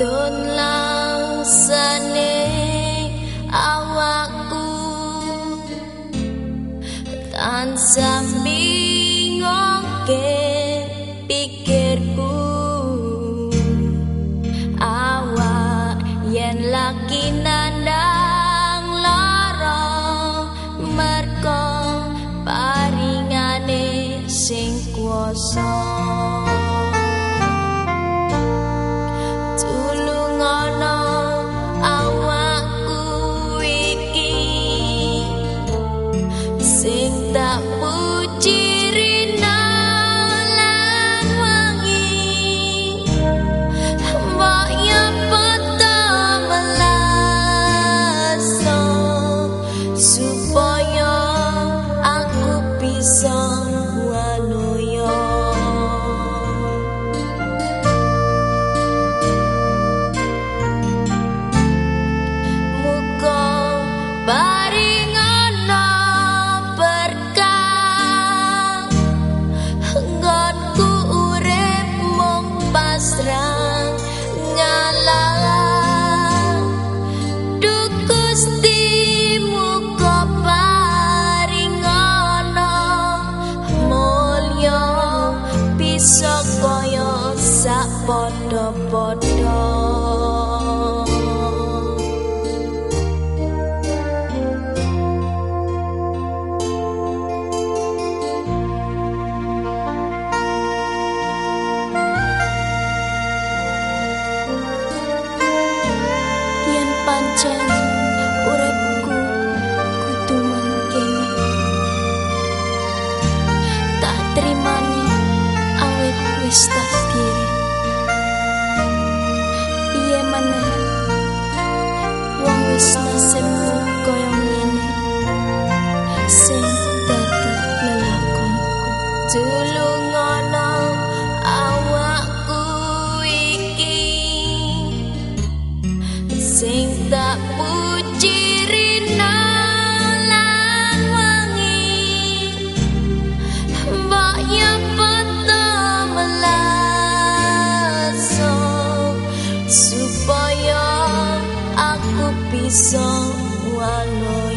Tun langsane awakku tansah bingungke pikirku awak yen laki nandang lara merko paringane sing kuwasa. Sing tak puji rina lan wangi mbok ya poto melaso supaya aku bisa waluyo. Muga pasrah ngalah Duh Gusti muga paringana mulya bisa kaya sak padha-padha. Pancen uripku kudu mangkene tak trimani awet wis takdire. Piye maneh wong wis nasibku kaya ngene sing dadi lelakonku. Tulungono awakku iki sing tak puji rina lan wangi mbok ya poto melaso supaya aku bisa waluyo.